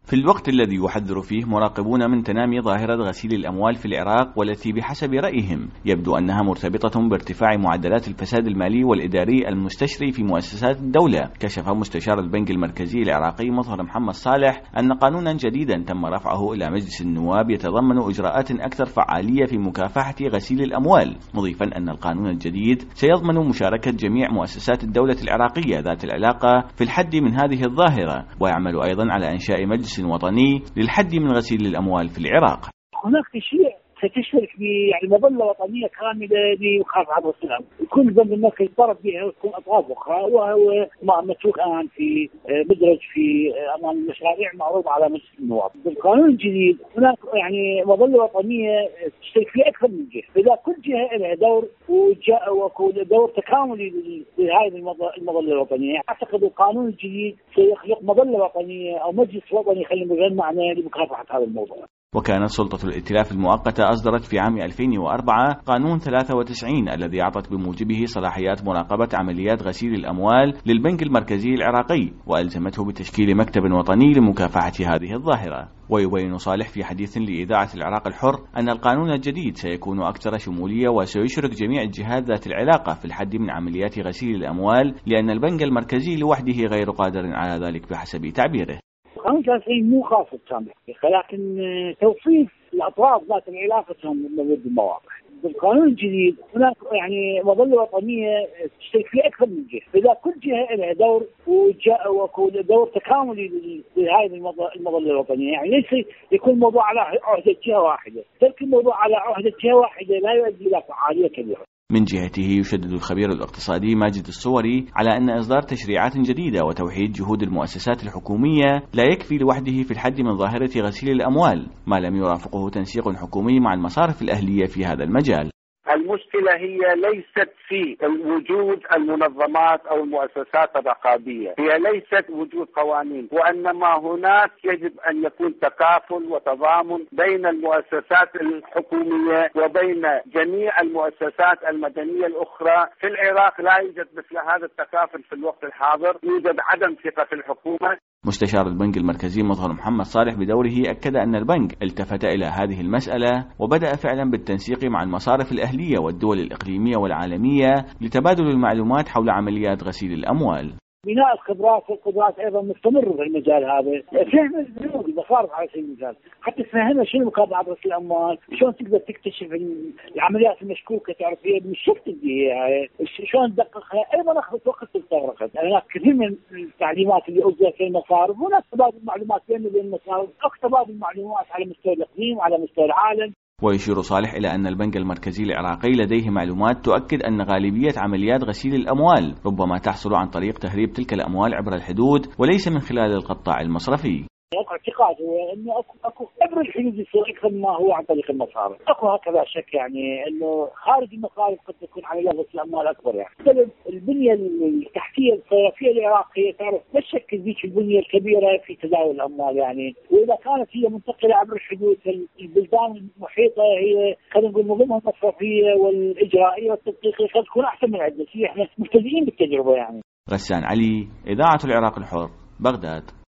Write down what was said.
في الوقت الذي يحذر فيه مراقبون من تنامي ظاهرة غسيل الأموال في العراق، والتي بحسب رأيهم يبدو أنها مرتبطة بارتفاع معدلات الفساد المالي والإداري المستشري في مؤسسات الدولة، كشف مستشار البنك المركزي العراقي مظهر محمد صالح أن قانونا جديدا تم رفعه إلى مجلس النواب يتضمن إجراءات أكثر فعالية في مكافحة غسيل الأموال، مضيفا أن القانون الجديد سيضمن مشاركة جميع مؤسسات الدولة العراقية ذات العلاقة في الحد من هذه الظاهرة، ويعمل أيضا على إنشاء مجلس وطني للحد من غسيل الأموال في العراق. هناك تشريع ستشترك يعني مظلة وطنية كاملة لمكافحة الغسيل، يكون البنك المركزي طرف بها وتكون أطراف أخرى، وهو متروك الآن في مدرج في أمام المشاريع معروضة على مجلس النواب. بالقانون الجديد هناك يعني مظلة وطنية تشترك فيها أكثر من جهة، إذا كل جهة لها دور ودور تكاملي لهذه المظلة الوطنية. أعتقد القانون الجديد سيخلق مظلة وطنية أو مجلس وطني خلينا نقول معنى لمكافحة هذا الموضوع. وكانت سلطة الائتلاف المؤقتة أصدرت في عام 2004 قانون 93 الذي أعطت بموجبه صلاحيات مراقبة عمليات غسيل الأموال للبنك المركزي العراقي، وألزمته بتشكيل مكتب وطني لمكافحة هذه الظاهرة. ويبين صالح في حديث لإذاعة العراق الحر أن القانون الجديد سيكون أكثر شمولية وسيشرك جميع الجهات ذات العلاقة في الحد من عمليات غسيل الأموال، لأن البنك المركزي لوحده غير قادر على ذلك بحسب تعبيره. القانون الجديد مو خاص بالتامر، لكن توصيف الأطراف ذات العلاقة موجود بالمواضع. بالقانون الجديد هناك يعني مظلة وطنية تشترك فيها أكثر من جهة، إذا كل جهة لها دور ودور تكاملي لهذه المظلة الوطنية، يعني ليس يكون الموضوع على عهدة جهة واحدة، ترك الموضوع على عهدة جهة واحدة لا يؤدي إلى فعالية كبيرة. من جهته يشدد الخبير الاقتصادي ماجد الصوري على أن إصدار تشريعات جديدة وتوحيد جهود المؤسسات الحكومية لا يكفي لوحده في الحد من ظاهرة غسيل الأموال، ما لم يرافقه تنسيق حكومي مع المصارف الأهلية في هذا المجال. المشكلة هي ليست في وجود المنظمات أو المؤسسات الرقابية، هي ليست وجود قوانين، وإنما هناك يجب أن يكون تكافل وتضامن بين المؤسسات الحكومية وبين جميع المؤسسات المدنية الأخرى. في العراق لا يوجد مثل هذا التكافل في الوقت الحاضر، يوجد عدم ثقة في الحكومة. مستشار البنك المركزي مظهر محمد صالح بدوره أكد أن البنك التفت إلى هذه المسألة وبدأ فعلا بالتنسيق مع المصارف الأهلية والدول الإقليمية والعالمية لتبادل المعلومات حول عمليات غسيل الأموال. بناء الخبرات والقدرات ايضا مستمر في المجال هذا، فهم البنوك المصارف على سبيل المثال، حتى تفهمها شنو مكافحة غسيل الاموال، شلون تقدر تكتشف العمليات المشكوكه، تعرف هي من شو تدي هي، شلون تدققها، ايضا اخذت وقت استغرقت. هناك كثير من التعليمات اللي اصدرت في المصارف، هناك تبادل معلومات بين المصارف، او تبادل معلومات على مستوى الاقليم وعلى مستوى العالم. ويشير صالح إلى أن البنك المركزي العراقي لديه معلومات تؤكد أن غالبية عمليات غسيل الأموال ربما تحصل عن طريق تهريب تلك الأموال عبر الحدود وليس من خلال القطاع المصرفي. اعتقاد هو انه اكو عبر الحدود يصير اكثر مما هو عن طريق المصارف، اكو هكذا شك يعني انه خارج المصارف قد تكون عمليات غسيل الاموال اكبر. يعني البنيه التحتيه الصرفيه العراقيه تعرف لا شك ذيك البنيه الكبيره في تداول الاموال يعني، واذا كانت هي منتقله عبر الحدود البلدان المحيطه هي خلينا نقول نظمها المصرفيه والاجرائيه والتدقيقيه قد تكون احسن من عندنا، احنا مبتدئين بالتجربه يعني. غسان علي، إذاعة العراق الحر، بغداد.